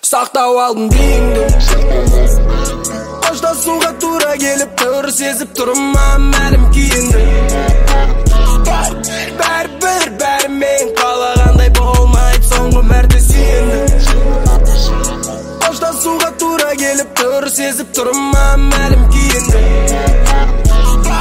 Сақтап алдым дейіңді. Қоштасуға тура келіп тұр, сезіп тұрмын мәлім күйінді. Бәрімен қалағандай болмайды, соңғы мәрте сүйінді. Қоштасуға тура келіп тұр, сезіп тұрмын мәлім